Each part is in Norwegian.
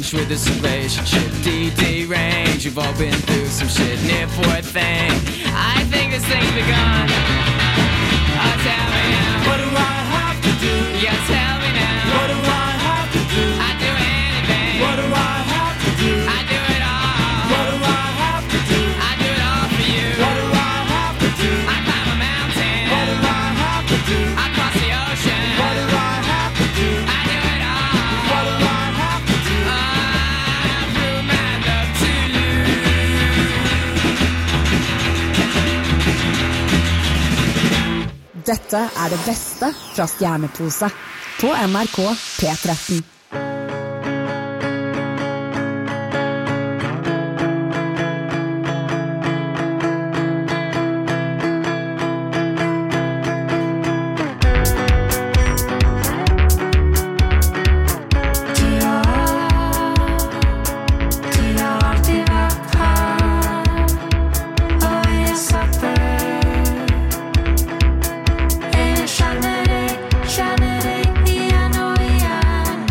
change with this relationship. DD range, you've all been through some shit. Near for a thing, I think this thing's begun. Oh, tell me now, what do I have to do? Yeah, tell me now, what do I have to do? I do anything. What do I have to do? I do it all. What do I have to do? I do it all for you. What do I have to do? I climb a mountain. What do I have to do? I cross the ocean. What do I have to do? I do it all. What do I have to do? I prove my love to you. Dette det beste fra Stjernepose på NRK P13. Känner dig igen och igen.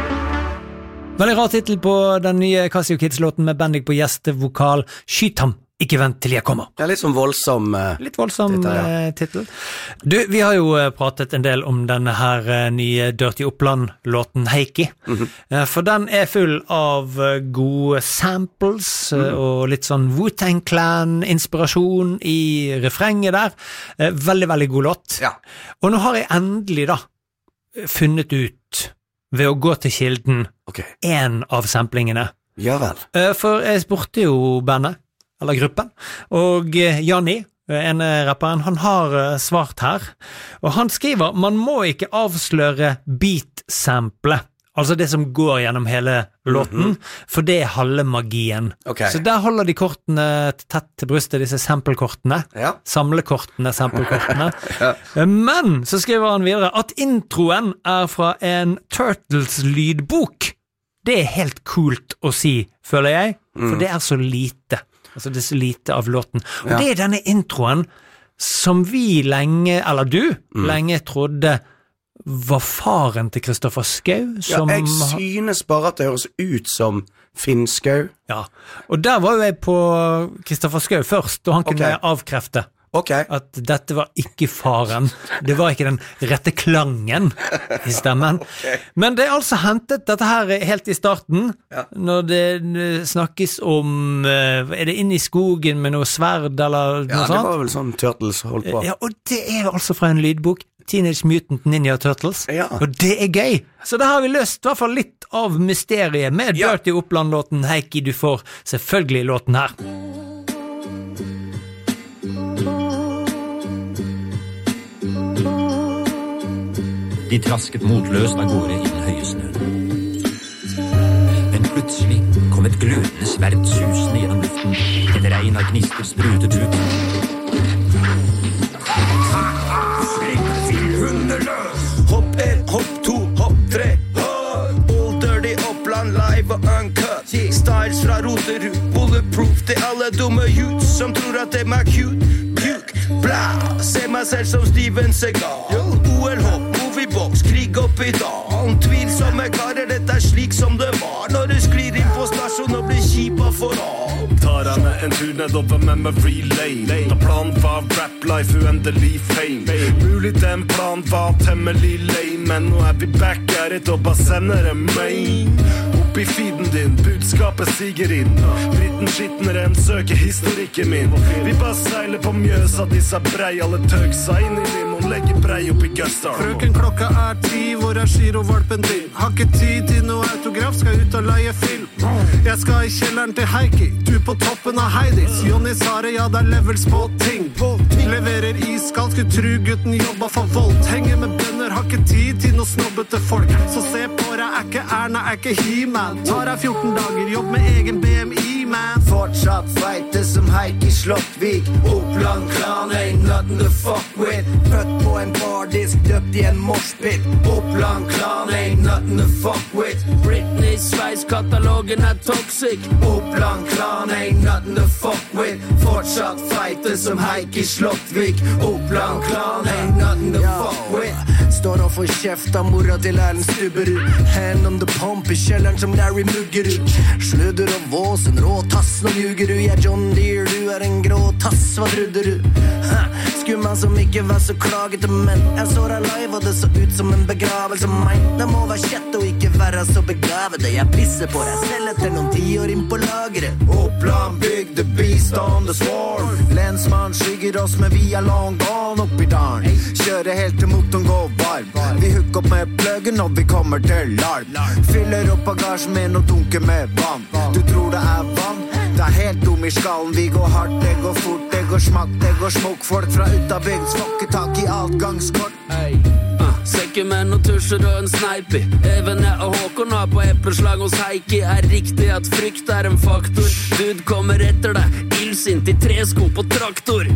Veldig rar titel på den nye Casio Kids-låten med Bendik på gjestevokal. Skyt ham Ikke vent til jeg kommer. Det litt sånn voldsom Litt voldsom titel. Du, vi har jo pratet en del om denne her nye Dirty Oppland-låten Heikki. For den full av gode samples og litt sånn Wu-Tang Clan-inspirasjon i refrenget der. Veldig, veldig god låt. Ja. Og nå har jeg endelig da funnet ut ved å gå til kilden en av samplingene. Ja vel. For jeg spurte jo bandet, eller gruppen, og Janni, en rapperen, han har svart her, og han skriver, man må ikke avsløre beat-sample, altså det som går gjennom hele låten, for det halve magien. Så der holder de kortene tett til brystet, disse sample-kortene, samlekortene, sample-kortene. Men så skriver han videre at introen fra en Turtles-lydbok. Det helt kult å si, føler jeg, for det så lite. Altså det så lite av låten. Og det denne introen som vi lenge, eller du, lenge trodde var faren til Kristoffer Schau. Som jeg synes bare at det høres ut som Finn Schau. Ja, og der var jo jeg på Kristoffer Schau først, og han kunne avkrefte. At dette var ikke faren. Det var ikke den rette klangen i stemmen. Men det altså hentet dette her helt i starten, når det snakkes om det inne i skogen med noe sverd eller noe sånt? Ja, det var vel sånn Turtles holdt på. Ja, og det altså fra en lydbok, Teenage Mutant Ninja Turtles, og det gøy. Så da har vi løst i hvert fall litt av mysteriet med Dirty Oppland-låten Heikki. Du får selvfølgelig låten her. De trasket motløst av gårde i den høye snøen. Men plutselig kom et glødende sverd susende gjennom luften. Et regn av gnister sprutet ut. Hopp 1, hopp 2, hopp 3, Old Dirty Oppland live og uncut. Styles fra Roterud, bulletproof til alle dumme youths som tror at det cute. Puke, bla, se meg selv som Steven Seagal. OL-hopp, moviebox, krig opp i dalen. Tvilsomme karer, dette slik som det var når du sklir inn på stasjon og blir kjipa for alt. Tar henne en tur nedover Memory Lane. Da planen var rap life, uendelig fame. Mulig den planen var temmelig lame, men nå vi back at it og bare sender en main. Opp i feeden din, budskapet siger inn. Dritten skitner en søker historikken min. Vi bare seiler på Mjøsa, disse brei alle tøgsa inn i limon, legger brei opp i Gustar. Frøken, klokka 10, hvor girovalpen din? Har ikke tid til noe autograf, skal ut og leie film. Jeg skal i kjelleren til Heikki, du på toppen av Heidis. Jonny Sare, ja det levels på ting. Leverer iskald, skulle tru gutten jobba for voldt. Henger med bønner, har ikke tid til noe snobbete folk. Så se på deg, ikke Erna, ikke He-Man. Tar deg 14 dager, jobb med egen BMI, man. Fortsatt feite som Heikki Slottvik. Oppland Klan ain't nothing to fuck with. Født på en bardisk, døpt i en morspit. Oppland Klan ain't nothing to fuck with. Britney Sveis-katalogen toxic. Oppland Klan ain't nothing to fuck with. Fortsatt feite som Heikki Slottvik. Oppland Klan ain't nothing to fuck with. Står og får kjeft av mora til Erlend Stubberud. Hand on the pump i kjelleren som Larry Muggerud. Sludder og vås, en rå tass, nå ljuger du. Jeg John Deere, du en grå tass, hva trodde du? Skumma som ikke var så klagete, men jeg så deg live og det så ut som en begravelse. Meg, det må være kjett og ikke være så begavede. Jeg pisser på deg selv etter noen 10 år inn på lageret. Oppland bygg, the beast on the swarm. Lensmann skygger oss, men vi long gone opp i dagen. Kjører helt til motoren går varm. Vi hooker opp med pluggen når vi kommer til larm. Fyller opp bagasjen med noe dunker med vann. Du tror det vann? Det helt dum i skallen. Vi går hardt, det går fort, det går smakk, det går smokk. Folk fra utabygd, svakke tak i adgangskort. Sekkemenn og tusjer og en sneipi. Evene og Håkon har på epleslag hos Heikki. Riktig at frykt en faktor. Dude kommer etter deg, ildsint i tresko på traktor.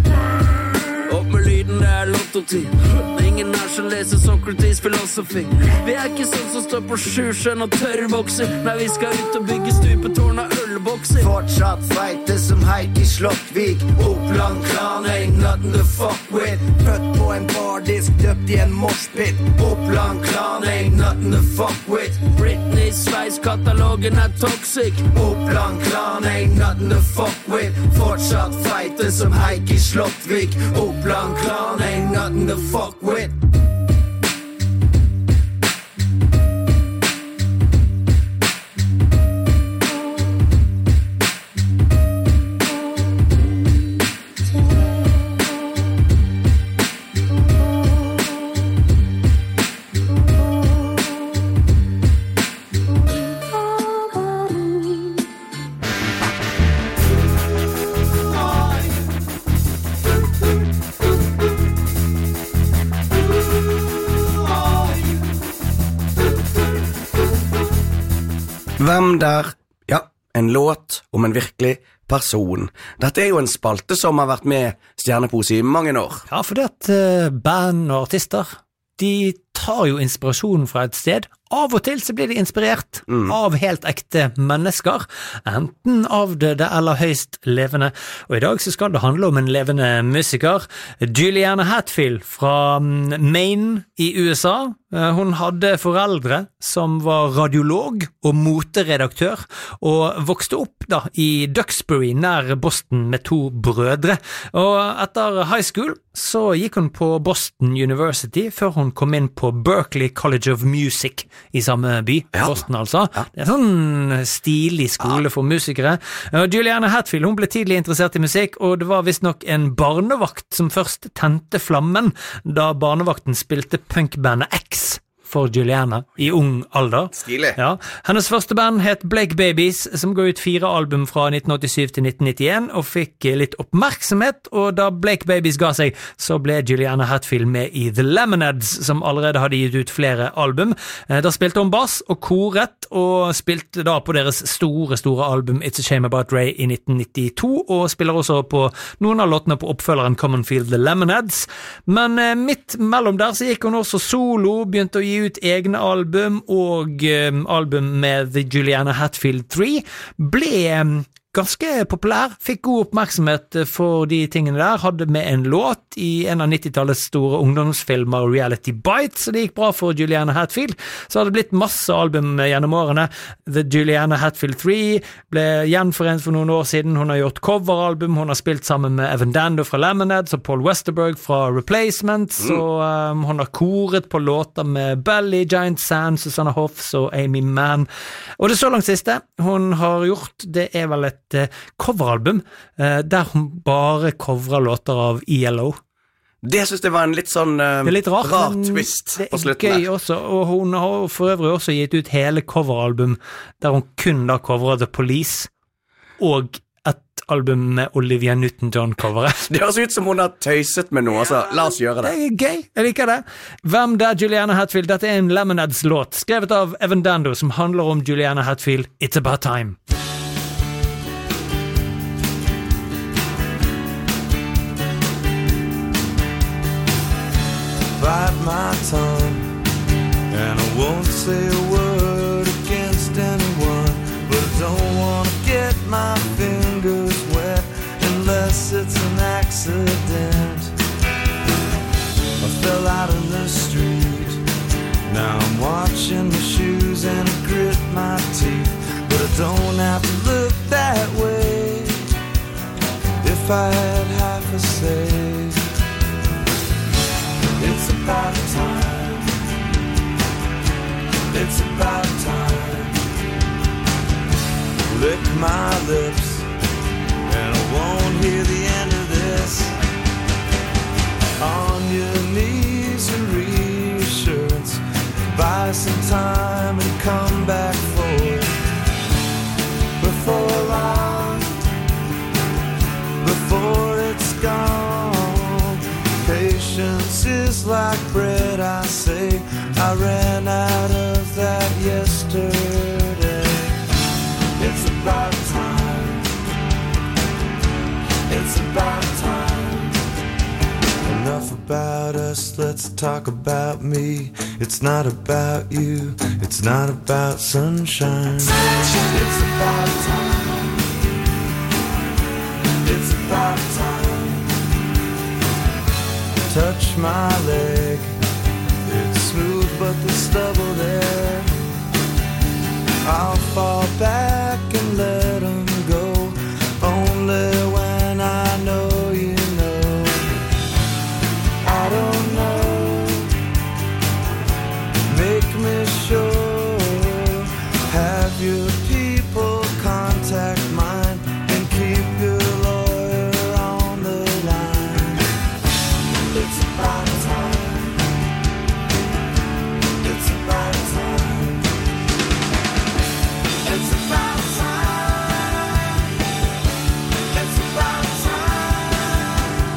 Opp med lyden, det lottotid. Ingen som leser Socrates filosofi. Vi ikke sånn som står på sjusjøen og tørrbokser. Nei, vi skal ut og bygge studier stupetårn og ølbokser. Fortsatt feite som Heikki Slottvik. Oppland Klan ain't nothing to fuck with. Født på en bardisk, døpt i en morspit. Oppland Klan ain't nothing to fuck with. Britney Sveis-katalogen toxic. Oppland Klan ain't nothing to fuck with. Fortsatt feite som Heikki Slottvik. Oppland Klan ain't nothing to fuck with. Hvem der? Ja, en låt om en virkelig person. Dette jo en spalte som har vært med Stjernepose i mange år. Ja, for det at band og artister, de tar jo inspirasjon fra et sted. Av og til så blir de inspirert av helt ekte mennesker, enten av det aller høyst levende. Og i dag så skal det handle om en levende musiker, Juliana Hatfield fra Maine i USA. Hun hadde foreldre som var radiolog og moteredaktør, og vokste opp da i Duxbury nær Boston med 2 brødre. Og etter high school så gikk hun på Boston University før hun kom inn på Berklee College of Music i samme by, Boston altså. Det en sånn stilig skole for musikere. Juliana Hatfield, hun ble tidlig interessert i musikk, og det var vist nok en barnevakt som først tente flammen da barnevakten spilte punkbandet X for Juliana i ung alder. Stilig. Ja. Hennes første band het Blake Babies, som ga ut 4 album fra 1987 til 1991, og fikk litt oppmerksomhet, og da Blake Babies ga seg, så ble Juliana Hatfield med i The Lemonheads, som allerede hadde gitt ut flere album. Da spilte hun bass og koret, og spilte da på deres store album It's a Shame About Ray i 1992, og spiller også på noen av låtene på oppfølgeren Common Field The Lemonheads. Men midt mellom der så gikk hun også solo, begynte å gi ut egne album, og album med The Juliana Hatfield 3 ble ganske populær, fikk god oppmerksomhet for de tingene der, hadde med en låt i en av 90-tallets store ungdomsfilmer Reality Bites, så det gikk bra for Juliana Hatfield. Så hadde det blitt masse album gjennom årene. The Juliana Hatfield 3 ble gjenforent for noen år siden, hun har gjort coveralbum, hun har spilt sammen med Evan Dando fra Lemonheads og Paul Westerberg fra Replacements, og hun har koret på låter med Belly, Giant Sand, Susanna Hoffs og Amy Mann. Og det så langt siste hun har gjort, det vel et coveralbum der hun bare coverer låter av ELO. Det synes jeg var en litt sånn litt rar twist på slutten der. Det gøy også, og hun har for øvrig også gitt ut hele coveralbum der hun kun da coverer The Police og et album med Olivia Newton-John-coveret. Det høres ut som hun har tøyset med noe, så la oss gjøre det. Det gøy, jeg liker det. Hvem der Juliana Hatfield? Dette en Lemonheads-låt, skrevet av Evan Dando, som handler om Juliana Hatfield, It's About Time. Bite my tongue, and I won't say a word against anyone, but I don't want to get my fingers wet unless it's an accident. I fell out in the street, now I'm watching my shoes and I grit my teeth, but I don't have to look that way if I had half a say. It's about time. It's about time. Lick my lips, and I won't hear the end of this. On your knees and reassurance, buy some time and come back for it. Before long, before it's gone. Patience is like bread, I say. I ran out of that yesterday. It's about time. It's about time. Enough about us, let's talk about me. It's not about you, it's not about sunshine. It's about my leg. It's smooth but the stubble there. I'll fall back and let them go, only when I know you know. I don't know, make me sure. Have your people contact mine and keep your lawyer on the line. It's about time. It's about time. It's about time. It's about time.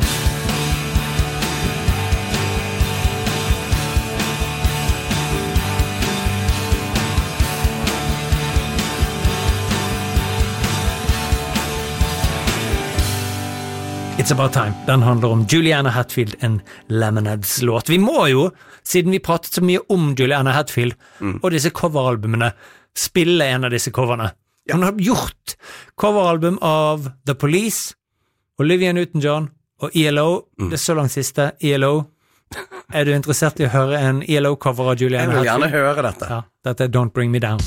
It's About Time. Den handler om Juliana Hatfield, en Lemonheads låt. Vi må jo, siden vi pratet så mye om Juliana Hatfield og disse coveralbumene, spille en av disse coverne. Hun har gjort coveralbum av The Police, Olivia Newton-John og ELO. Det er så langt siste, ELO. Er du interessert i å høre en ELO-cover av Juliana Hatfield? Jeg vil gjerne høre dette. Ja, dette er Don't Bring Me Down.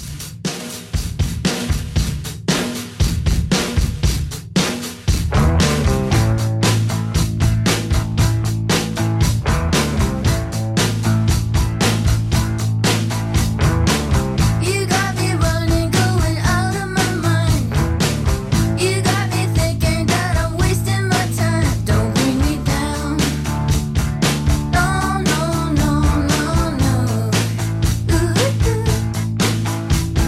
You got me running, going out of my mind. You got me thinking that I'm wasting my time. Don't bring me down. No, no, no, no, no. Ooh, ooh.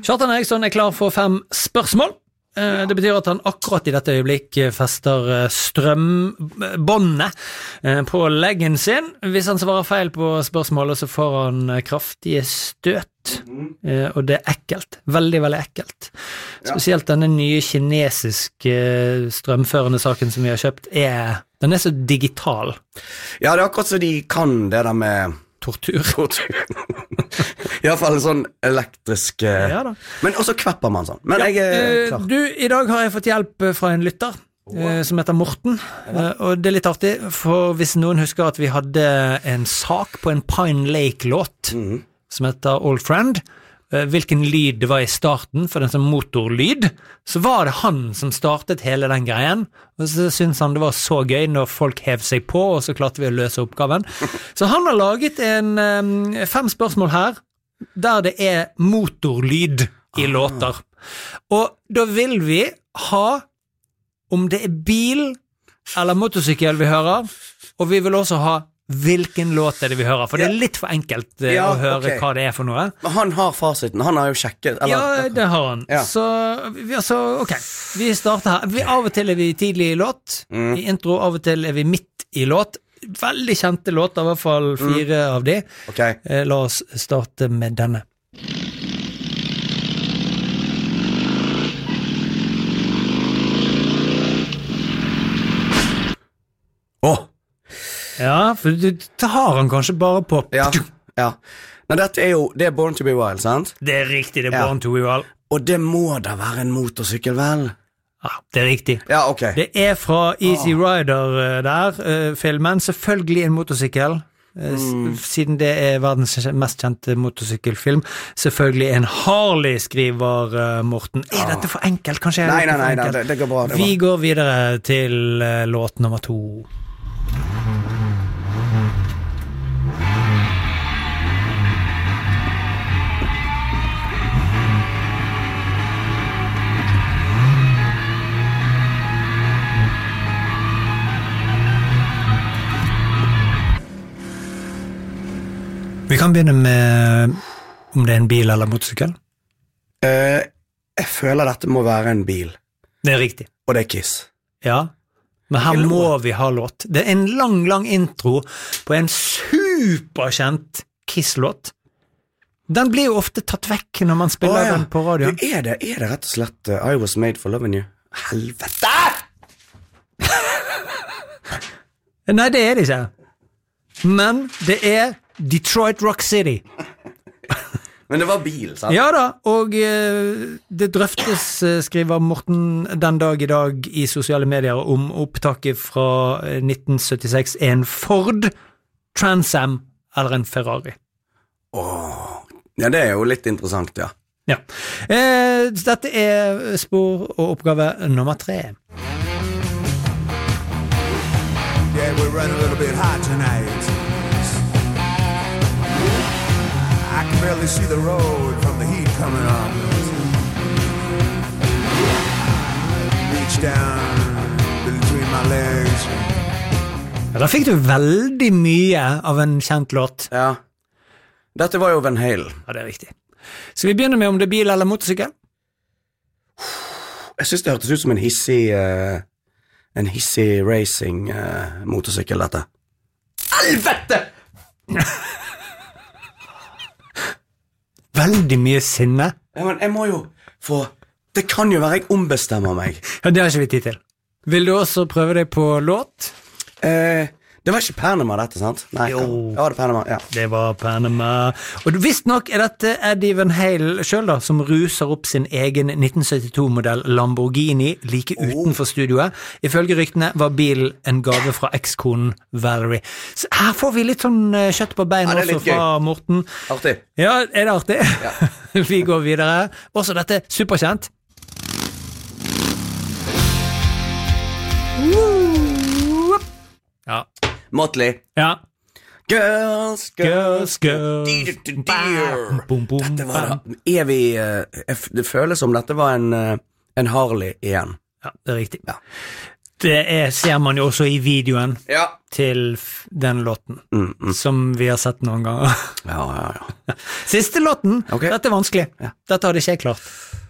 Kjartan Eriksson er klar for 5 spørsmål. Det betyr at han akkurat i dette øyeblikk fester strømbåndet på leggen sin. Hvis han svarer feil på spørsmålet, så får han kraftige støt, og det er ekkelt. Veldig, veldig ekkelt. Spesielt denne nye kinesiske strømførende saken som vi har kjøpt, den er så digital. Ja, det er akkurat så de kan det der med tortur. I hvert fall sånn elektrisk Ja da. Men også kvepper man sånn. Men jeg er klar. Du, i dag har jeg fått hjelp fra en lytter som heter Morten, og det er litt artig, for hvis noen husker at vi hadde en sak på en Pine Lake-låt som heter Old Friend, hvilken lyd det var i starten for den som motorlyd, så var det han som startet hele den greien, og så syntes han det var så gøy når folk hev seg på, og så klarte vi å løse oppgaven. Så han har laget 5 spørsmål her, der det er motorlyd i låter. Og da vil vi ha om det er bil eller motorsykkel vi hører, og vi vil også ha hvilken låt er det vi hører, for det er litt for enkelt å høre hva det er for noe. Men han har fasiten, han har jo sjekket eller? Ja, det har han. Så ok, vi starter her. Av og til er vi tidlig i låt, i intro, av og til er vi midt i låt. Veldig kjente låter, i hvert fall 4 av de. La oss starte med denne. Ja, for det har han kanskje bare på. Ja. Men dette det er Born to be Wild, sant? Det er riktig, det er Born to be Wild. Og det må da være en motorsykkel, vel? Ja, det er riktig. Ja, ok. Det er fra Easy Rider der, filmen. Selvfølgelig en motorsykkel, siden det er verdens mest kjente motorsykkelfilm. Selvfølgelig en Harley, skriver Morten. Er dette for enkelt? Kanskje Nei, det går bra. Vi går videre til låt nummer 2. Vi kan begynne med om det er en bil eller motorsykkel. Jeg føler dette må være en bil. Det er riktig. Og det er Kiss. Ja, men her må vi ha låt. Det er en lang intro på en superkjent Kiss-låt. Den blir jo ofte tatt vekk når man spiller den på radio. Er det rett og slett I Was Made for Loving You? Helvete! Nei, det er det ikke. Men det er Detroit Rock City. Men det var bil, sant? Ja da, og det drøftes, skriver Morten den dag i dag i sosiale medier, om opptaket fra 1976 en Ford, Trans Am eller en Ferrari. Ja, det er jo litt interessant, ja. Ja. Dette er spor og oppgave nummer 3. Yeah, we're running a little bit hot tonight. I can barely see the road from the heat coming on. Reach down between my legs. Da fikk du veldig mye av en kjent låt. Ja. Dette var jo Van Halen. Ja, det er riktig. Så vi begynner med om det er bil eller motorsykkel? Jeg synes det hørtes ut som en hissig racing motorsykkel, dette. Helvete! Veldig mye sinne. Ja, men jeg må jo få... Det kan jo være jeg ombestemmer meg. Ja, det har ikke vi tid til. Vil du også prøve deg på låt? Det var ikke Panama dette, sant? Nei, jo. Ja, det Panama, ja. Det var Panama. Og visst nok er dette Eddie Van Halen selv da, som ruser opp sin egen 1972-modell Lamborghini like utenfor studioet. Ifølge ryktene var bilen en gave fra ekskonen Valerie. Så her får vi litt sånn kjøtt på beina også fra Morten. Artig. Ja, er det artig? Ja. Vi går videre. Også dette superkjent. Ja. Motley. Ja. Girls. Dette var da det føles som dette var en Harley igjen. Ja, det er riktig. Ja. Det ser man jo også i videoen til den låten, som vi har sett noen ganger. Ja. Siste låten, dette er vanskelig. Dette hadde ikke jeg klart.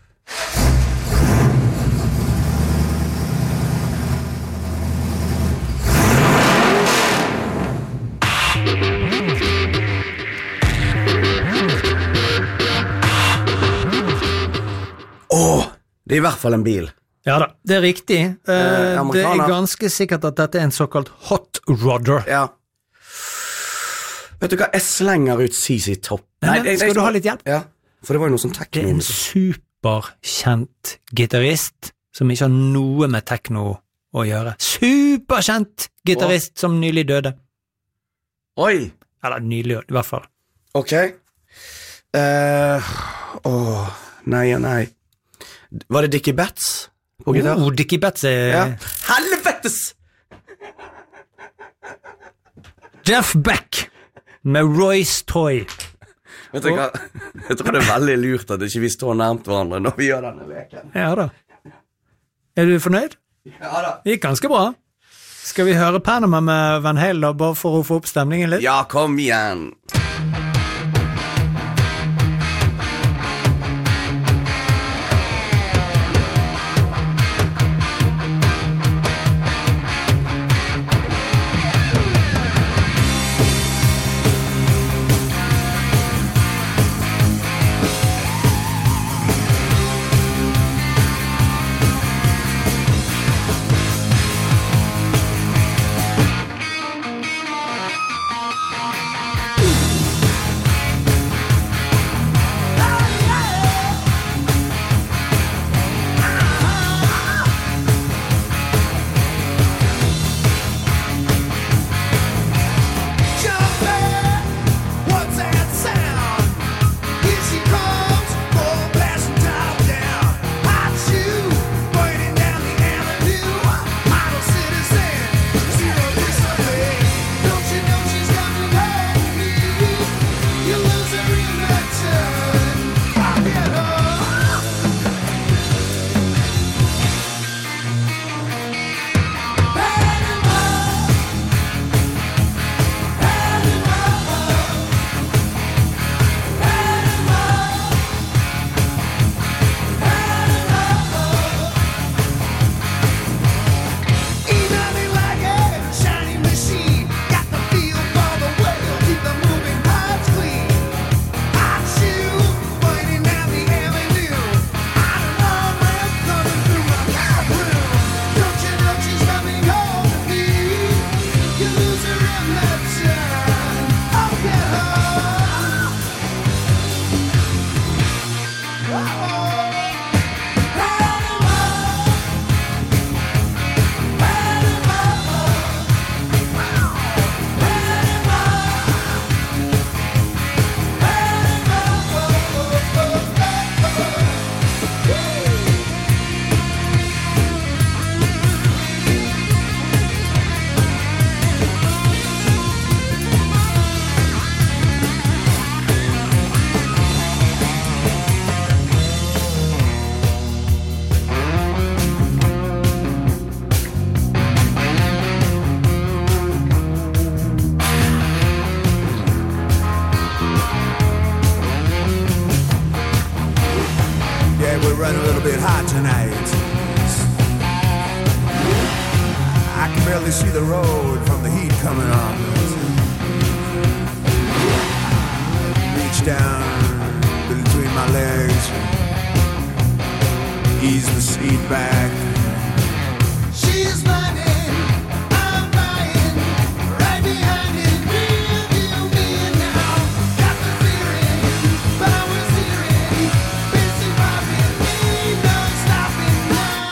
Det er i hvert fall en bil. Ja da, det er riktig. Det er ganske sikkert at dette er en såkalt hot rodder. Ja. Vet du hva, jeg slenger ut CC Top. Skal du ha litt hjelp? Ja, for det var jo noe sånn tekno. Det er en superkjent gitarist som ikke har noe med tekno å gjøre. Superkjent gitarist som nylig døde. Oi! Eller nylig, i hvert fall. Ok. Nei. Var det Dickie Betts på gitar? Dickie Betts er... Helvetes! Jeff Beck med Roy's Toy. Vet du hva? Jeg tror det er veldig lurt at ikke vi står nærmt hverandre når vi gjør denne leken. Ja da. Er du fornøyd? Ja da. Det gikk ganske bra. Skal vi høre Panama med Van Halen da, bare for å få opp stemningen litt? Ja, kom igjen. See the road from the heat coming on. Reach down between my legs, ease the seat back. She's running, I'm buying, right behind it, real me now. Got the feeling, powers hearing, busy robbing me, no stopping now.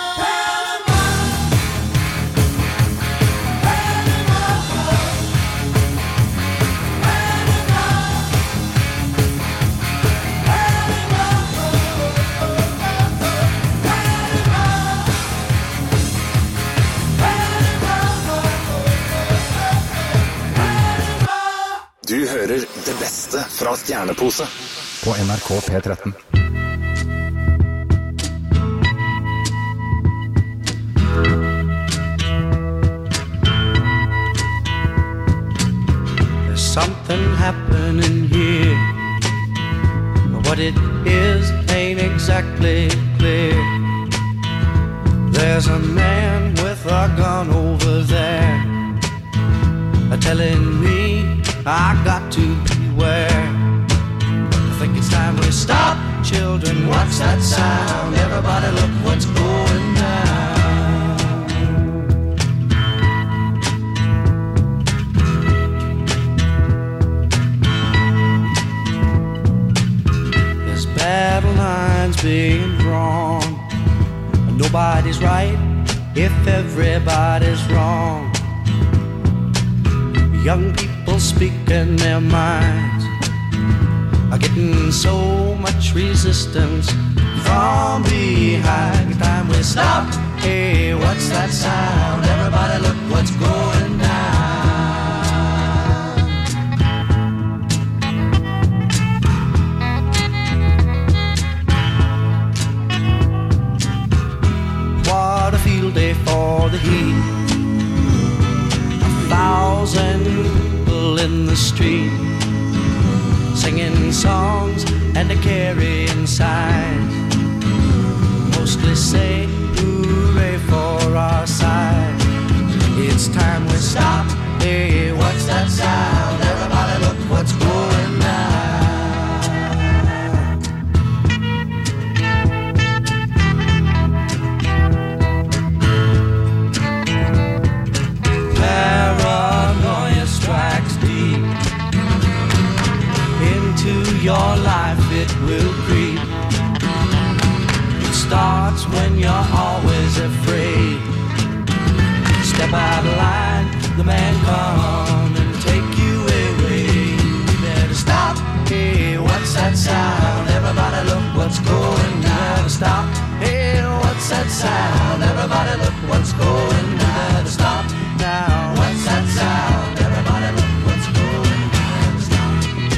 Du hører det beste fra Stjernepose på NRK P13. something happening here. What it is ain't exactly clear. There's a man with a gun over there, telling me I got to beware. I think it's time we stop, children, what's that sound? Everybody look what's going down. There's battle lines being drawn. Nobody's right if everybody's wrong. Young people speaking their minds are getting so much resistance from behind. Time we stop. Hey, what's that sound? Everybody look what's going down. What a field day for the heat. 1,000 people in the street, singing songs and carrying signs, mostly say hooray for our side. It's time we stop. Hey, what's that sound? Everybody look what's going down. Paranoia strikes deep into your life, it will creep. It starts when you're always afraid. Step out of line, the man come and take you away. You better stop. Hey, what's that sound? Everybody look what's going down. Stop. Hey, what's that sound? Everybody look what's going down. Stop now. What's that sound? Everybody look what's going down. Stop.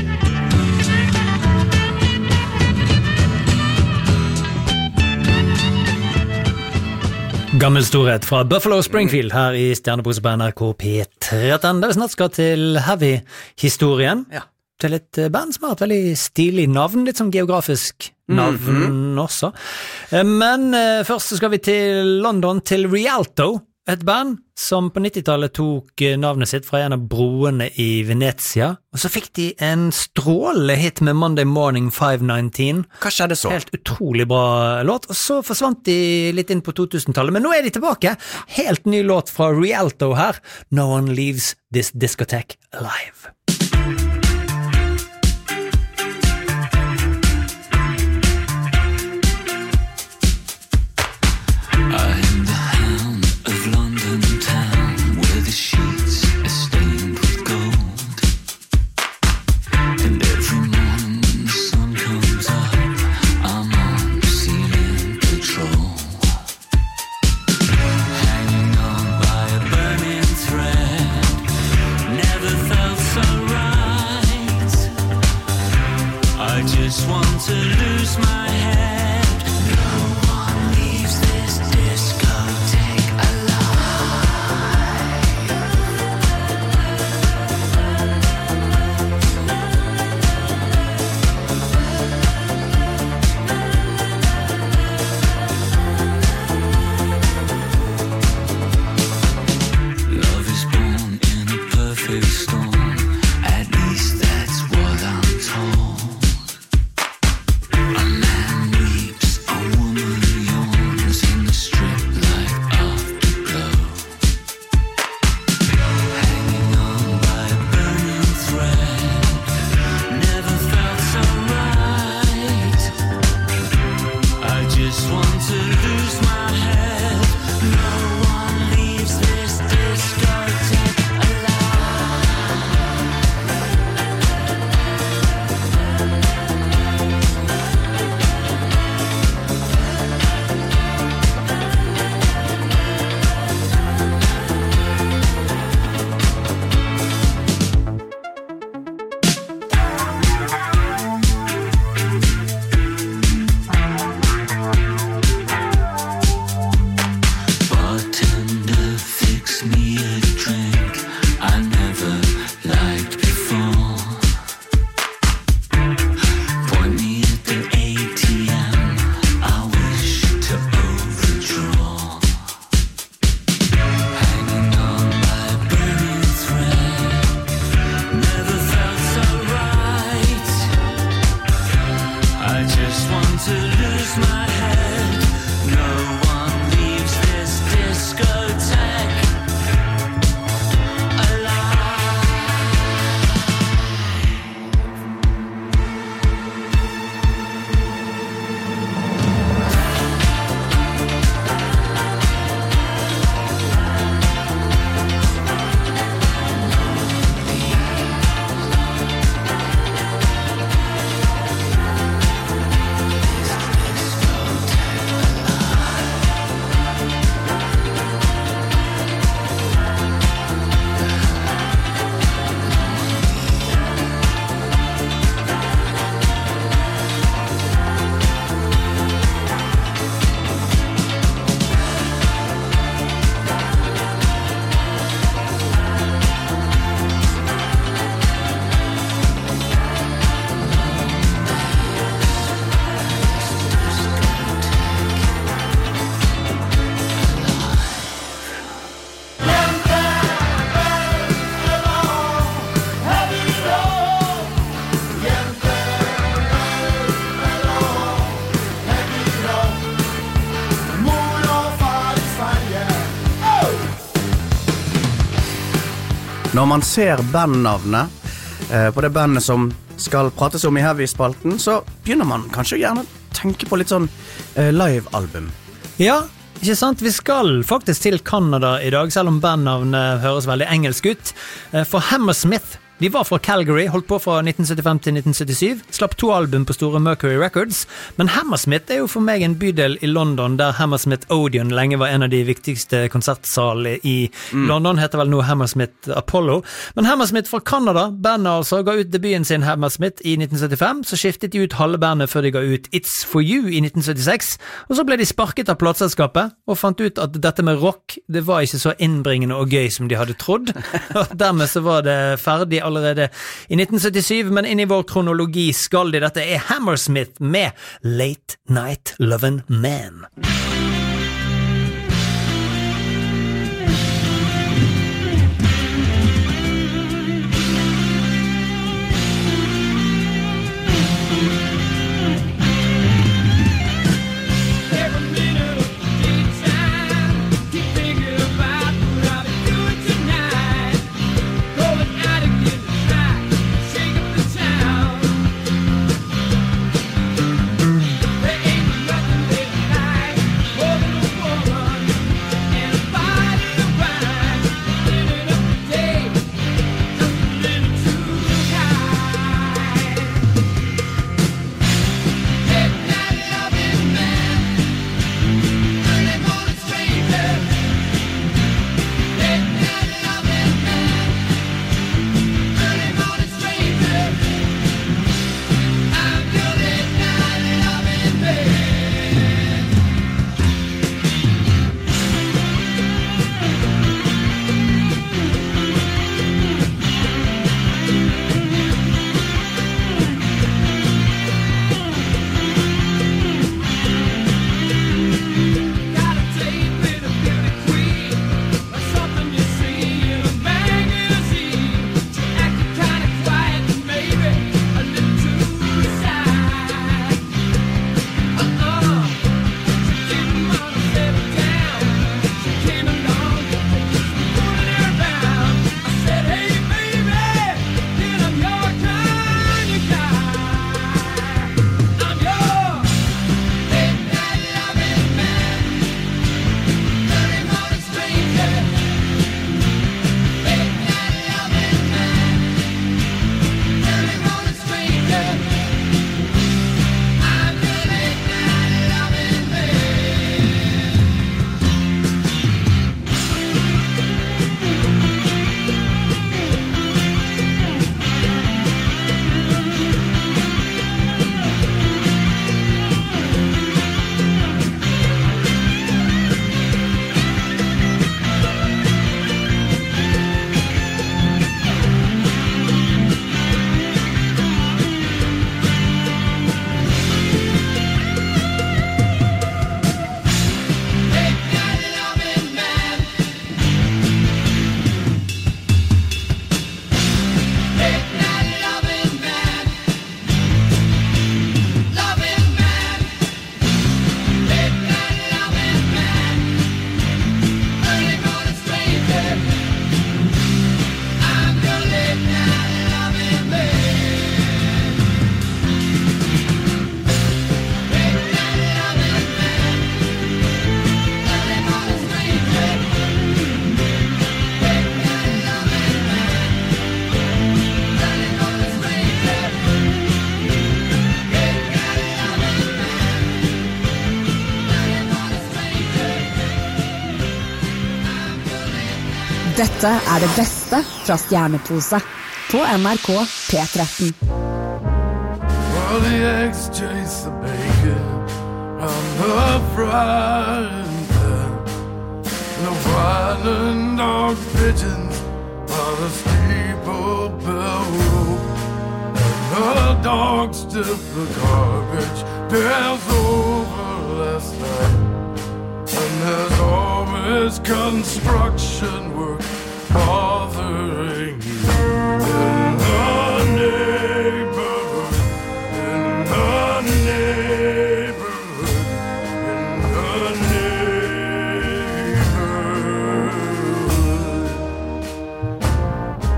Gammel storhet fra Buffalo Springfield her i Stjernepose på NRK P13, der vi snart skal til Heavy-historien. Ja. Til et band som har et veldig stilig navn, litt sånn geografisk navn også. Men først så skal vi til London, til Rialto, et band som på 90-tallet tok navnet sitt fra en av broene i Venezia, og så fikk de en strålende hit med Monday Morning 519. Hva skjedde så? Helt utrolig bra låt, og så forsvant de litt inn på 2000-tallet, men nå er de tilbake. Helt ny låt fra Rialto her, No One Leaves This Discotheque Alive. Never felt so right. Når man ser bandnavnet på det bandet som skal prates om i Heavy-spalten, så begynner man kanskje gjerne tenke på litt sånn live-album. Ja, ikke sant? Vi skal faktisk til Canada i dag, selv om bandnavnet høres veldig engelsk ut. For Hammersmith, de var fra Calgary, holdt på fra 1975 til 1977, slapp 2 album på store Mercury Records, men Hammersmith jo for meg en bydel i London, der Hammersmith Odeon lenge var en av de viktigste konsertsalene i London, heter vel nå Hammersmith Apollo. Men Hammersmith fra Canada, bandet altså, ga ut debuten sin Hammersmith i 1975, så skiftet de ut halve bandet før de ga ut It's For You i 1976, og så ble de sparket av plateselskapet, og fant ut at dette med rock, det var ikke så innbringende og gøy som de hadde trodd, og dermed så var det ferdig allerede i 1977, men inn i vår kronologi skal de. Dette Hammersmith med Late Night Lovin' Man. Dette det beste fra Stjernepose på NRK P13. Well, the eggs chase the bacon on the frying pan. The whining dog pigeons on the steeple bell rope. And the dogs stiff the garbage pails over last night. And there's always construction work bothering you in the neighborhood, in the neighborhood, in the neighborhood.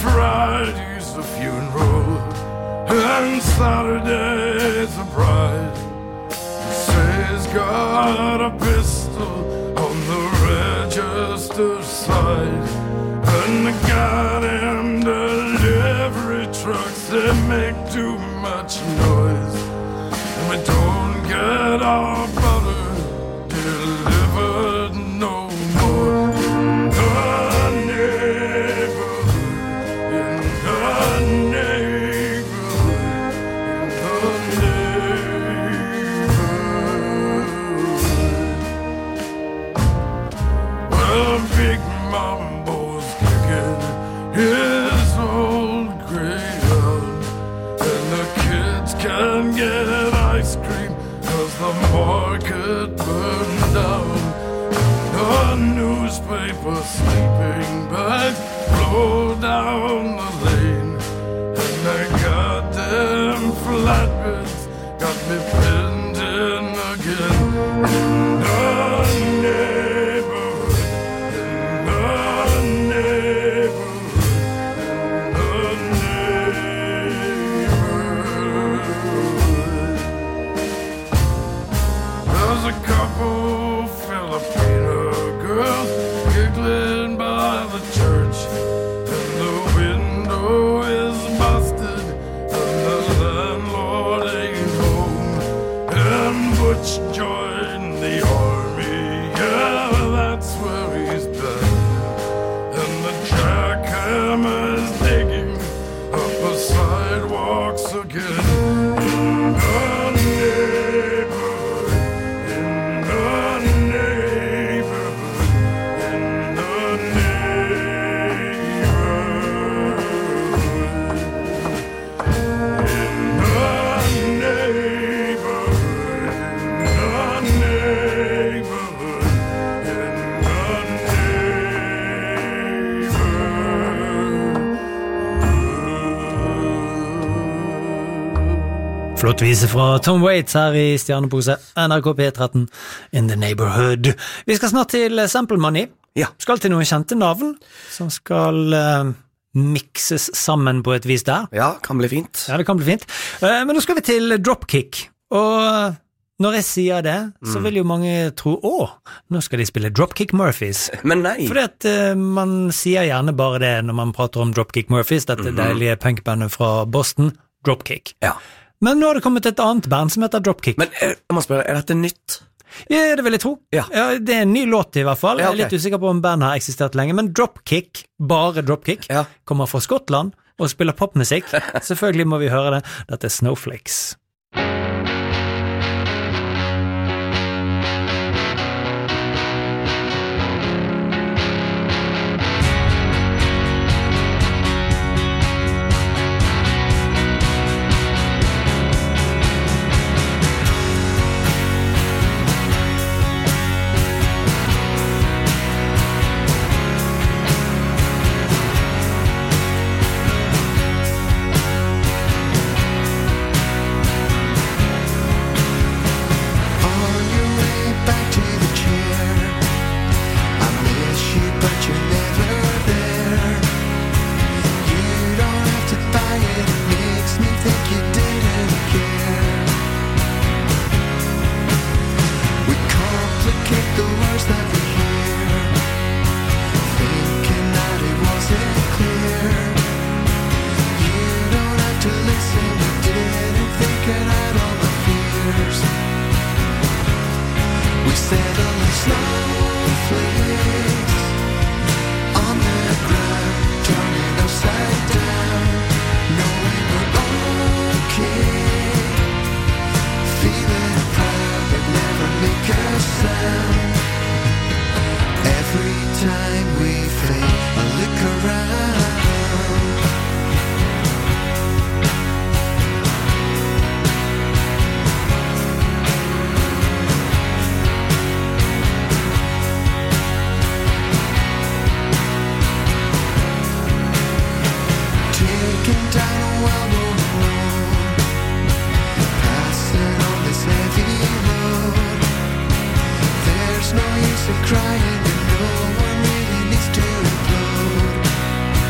Friday's the funeral, and Saturday's the bride. He says got a pistol on the register side, and the goddamn delivery trucks, they make too much noise, and we don't get our butter delivered no more. The neighborhood, in the neighborhood, in the neighborhood. Well, Big Mambo's kicking his old greyhound, and the kids can get ice cream 'cause the market burned down. The newspaper sleeping bags blow down the lane, and the goddamn flatbeds got me pinned in again. In the neighborhood, in the neighborhood, in the neighborhood. There's a couple Filipino girls giggling by the church, and the window is busted, and the landlord ain't home. And Butch joined the army, yeah, that's where he's been. And the jackhammer's digging up the sidewalks again. In the neighborhood, in the neighborhood, in the neighborhood, in the neighborhood, in the neighborhood, Flott vise fra Tom Waits her i Stjernepose, NRK P13, In the Neighborhood. Vi skal snart til Sample Money. Ja. Skal til noen kjente navn, som skal mikses sammen på et vis der. Ja, kan bli fint. Ja, det kan bli fint. Men nå skal vi til Dropkick, og når jeg sier det, så vil jo mange tro, nå skal de spille Dropkick Murphys. Men nei. Fordi at man sier gjerne bare det når man prater om Dropkick Murphys, dette deilige punkbandet fra Boston, Dropkick. Ja. Men nå har det kommet et annet band som heter Dropkick. Men jeg må spørre, er dette nytt? Ja, det vil jeg tro. Ja. Det er en ny låt i hvert fall. Ja, Jeg ok. er litt usikker på om bandet har eksistert lenge, men Dropkick, bare Dropkick, kommer fra Skottland og spiller popmusikk. Selvfølgelig må vi høre det. Dette er Snowflakes. Crying and no one really needs to implode.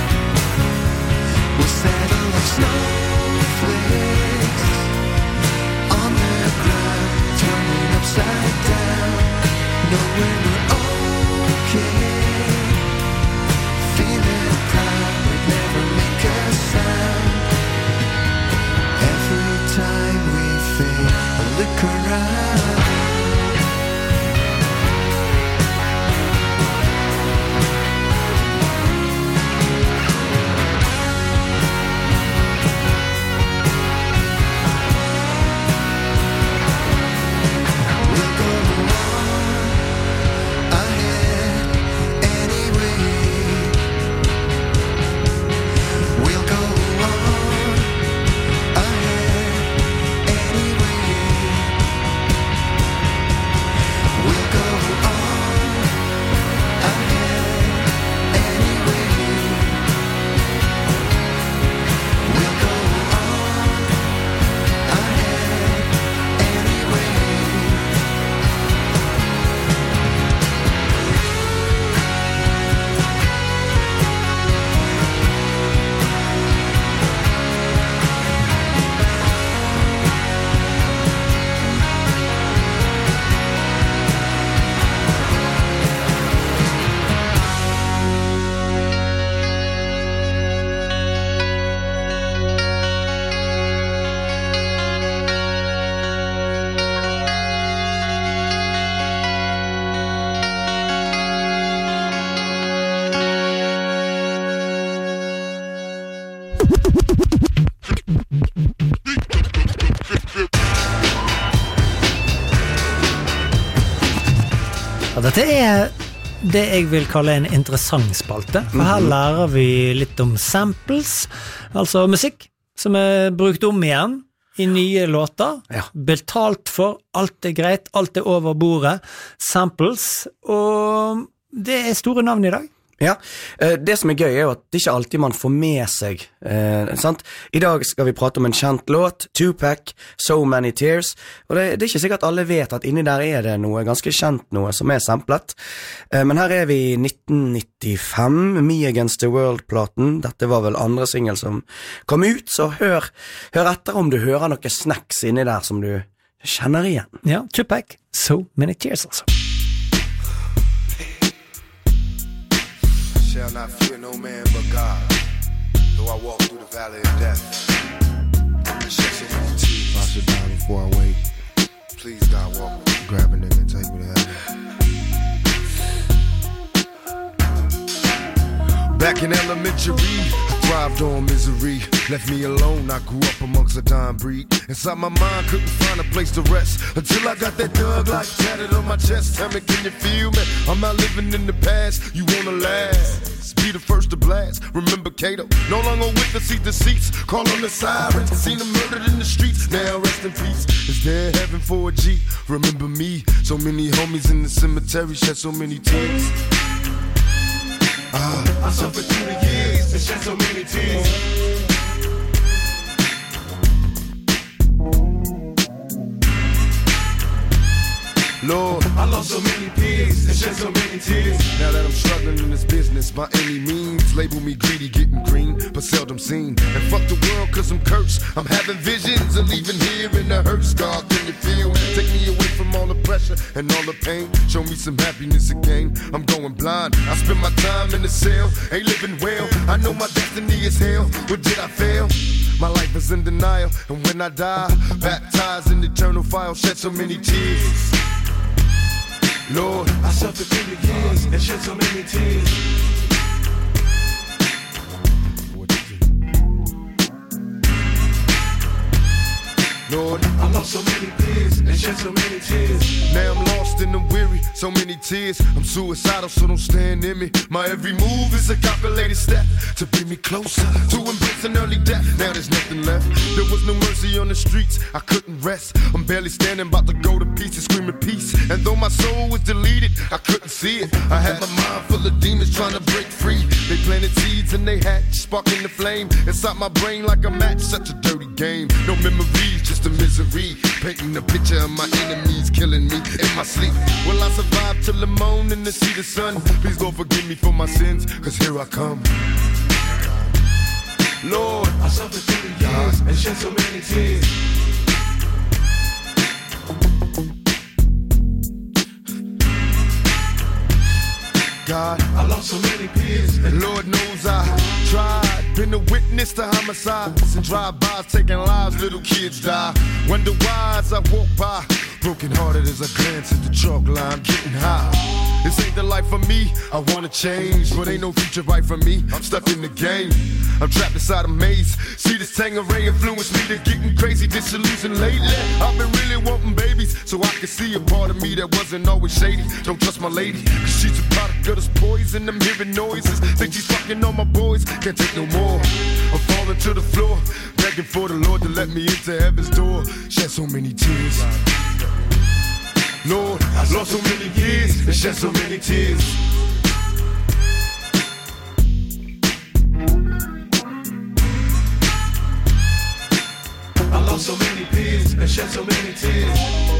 Dette det jeg vil kalle en interessant spalte, for her lærer vi litt om samples, altså musikk som brukt om igjen i nye låter, betalt for, alt greit, alt over bordet, samples, og det store navn i dag. Ja, det som gøy jo at det ikke alltid man får med seg, sant? I dag skal vi prate om en kjent låt, Tupac, So Many Tears, og det ikke sikkert alle vet at inni der det noe ganske kjent noe som samplet, men her vi i 1995, Me Against the World-platen, dette var vel andre single som kom ut, så hør etter om du hører noen snacks inni der som du kjenner igjen. Ja, Tupac, So Many Tears altså. Shall not fear no man but God, though I walk through the valley of death. Shed so many tears. I should die before I wake. Please, God, walk with me. Grab a nigga and take me to heaven. Back in elementary, I thrived on misery. Left me alone, I grew up amongst a dying breed. Inside my mind, couldn't find a place to rest until I got that Doug like tatted on my chest. Tell me, can you feel me? I'm not living in the past, you wanna last. Be the first to blast. Remember Kato, no longer with the seat deceits. Call on the sirens, seen them murdered in the streets. Now rest in peace, is there heaven for a G? Remember me, so many homies in the cemetery shed so many tears. I suffered through the years and shed so many tears. Lord, I lost so many peers and shed so many tears. Now that I'm struggling in this business by any means, label me greedy, getting green, but seldom seen. And fuck the world cause I'm cursed. I'm having visions of leaving here in the hurt scar. Can you feel? Take me away from all the pressure and all the pain. Show me some happiness again. I'm going blind. I spend my time in the cell, ain't living well. I know my destiny is hell. What did I fail? My life is in denial, and when I die, baptized in eternal fire, shed so many tears. Lord, I suffered through the years and shed so many tears. Lord, I lost so many peers and shed so many tears. Now I'm lost in the weary, so many tears. I'm suicidal, so don't stand in me. My every move is a calculated step to bring me closer to embracing early death. Now there's nothing left. There was no mercy on the streets, I couldn't rest. I'm barely standing, about to go to pieces, screaming peace. And though my soul was deleted, I couldn't see it. I had my mind full of demons trying to break free. They planted seeds and they hatched, sparking the flame inside my brain like a match. Such a dirty game, no memories, just a misery. Painting a picture of my enemies killing me in my sleep. Will I survive till the morning to see the sun? Please Lord forgive me for my sins, cause here I come. Lord, I suffered through the years and shed so many tears. God, I lost so many peers, and Lord knows I tried. Been a witness to homicides and drive-bys taking lives, little kids die. Wonder why as I walk by, broken hearted as I glance at the chalk line, getting high. This ain't the life for me, I wanna change, but ain't no future right for me, I'm stuck in the game. I'm trapped inside a maze, see this Tangeray influence me to getting crazy, disillusioned lately. I've been really wanting babies, so I can see a part of me that wasn't always shady. Don't trust my lady, cause she's a product of this poison. I'm hearing noises, think she's fucking on my boys, can't take no more. I'm falling to the floor, begging for the Lord to let me into heaven's door. Shed so many tears. Lord, I lost so many years and shed so many tears. I lost so many peers and shed so many tears.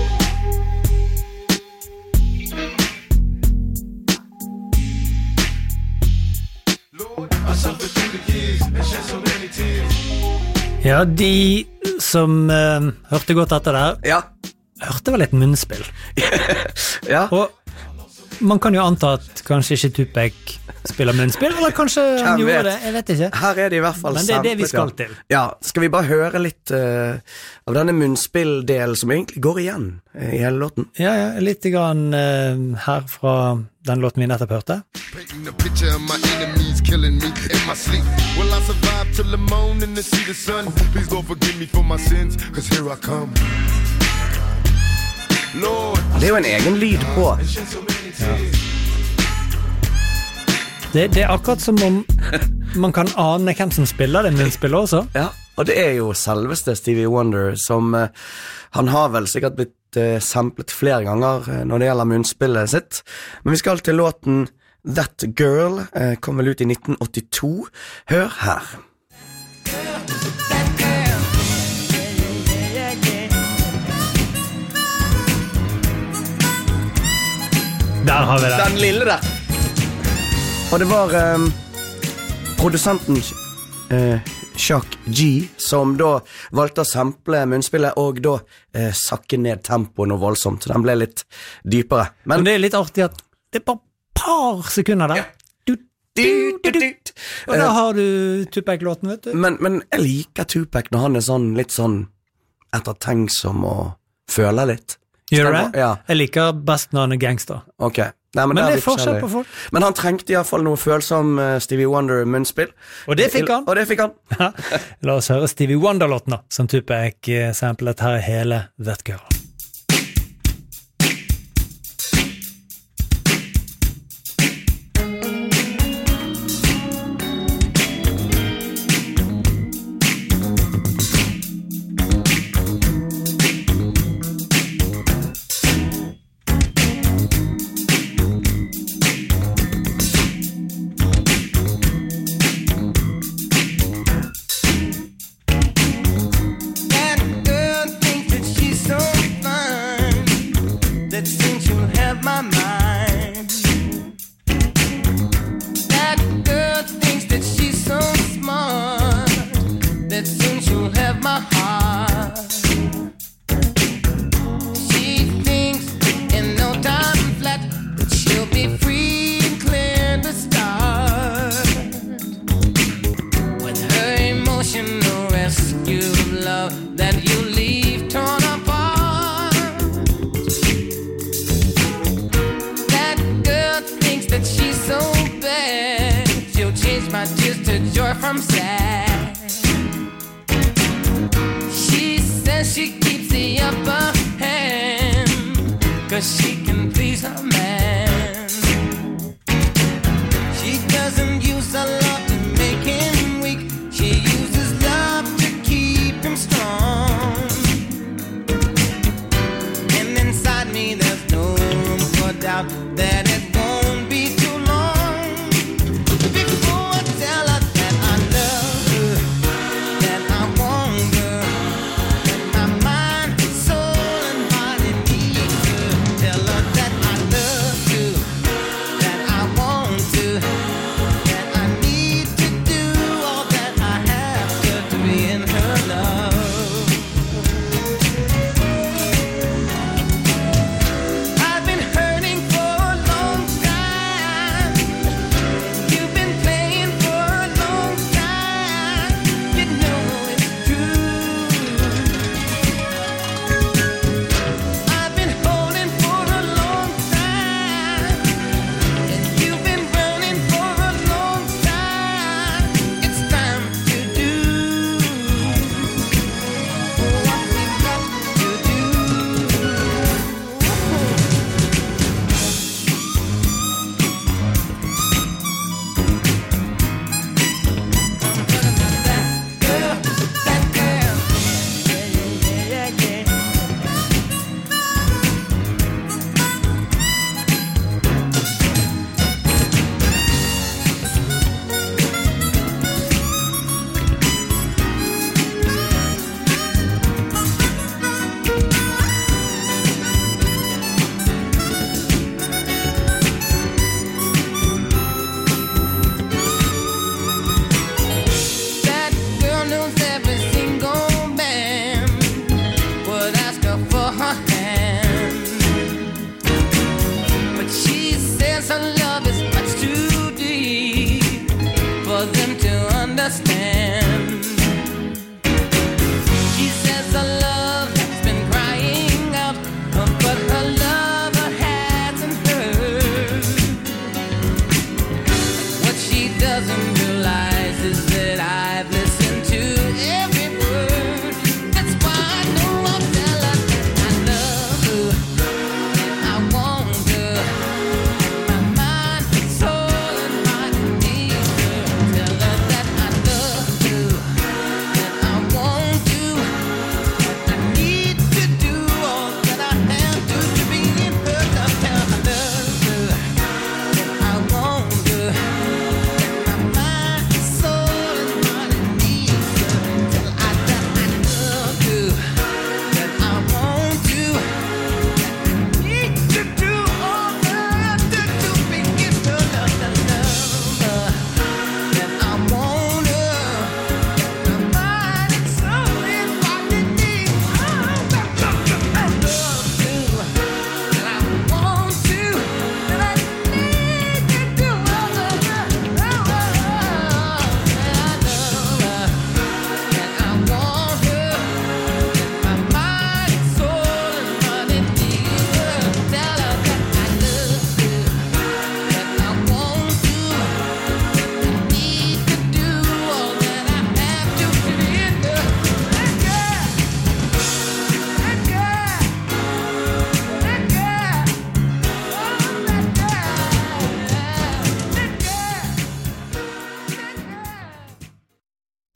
Lord, I suffered through the years and shed so many tears. Ja, de som hørte godt etter der, hørte vel et munnspill. Ja. Og man kan jo anta at kanskje ikke Tupac spiller munnspill, eller kanskje han gjorde det, jeg vet ikke. Her det i hvert fall men det det vi skal til. Ja, skal vi bare høre litt av denne munnspilldelen som egentlig går igjen i hele låten? Ja, litt grann her fra den låten vi nettopp hørte. Painting a picture of my enemies killing me in my sleep. Will I survive till the morning to see the sun? Please Lord forgive me for my sins, cause here I come. Lord. Det er jo en egen lyd på. Det akkurat som om man kan ane hvem som spiller det munnspillet også. Ja, og det er jo selveste Stevie Wonder som han har vel sikkert blitt samplet flere ganger når det gjelder munnspillet sitt. Men vi skal til låten That Girl, kom vel ut i 1982. Hør her. Der har vi det. Den lille der. Og det var produsenten Chuck G som da valgte å sample munnspillet og da sakke ned tempoet noe voldsomt, så den ble litt dypere. Men det er litt artig at det er bare par sekunder der. Og da har du Tupac-låten, vet du. Men jeg liker Tupac når han er sånn litt sånn ettertenksom og føler litt. Gjør du det? Ja. Jeg liker best når han er gangster. Ok. Nei, men det er litt forskjell forskjellig. på folk. Men han trengte i hvert fall noe følsom Stevie Wonder munnspill. Og det fikk han. Og det fikk han. La oss høre Stevie Wonder-låten da, som Tupac samplet her hele That Girl.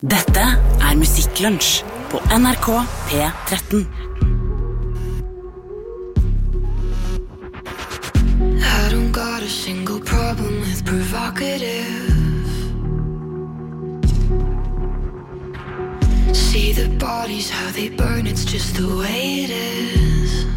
Dette Musikklunsj på NRK P13. I don't got a single problem with provocative. See the bodies, how they burn, it's just the way it is.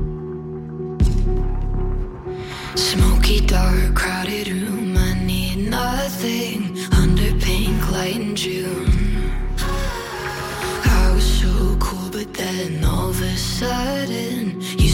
Smoky, dark, crowded room, I need nothing under pink light in June. I was so cool, but then all of a sudden, you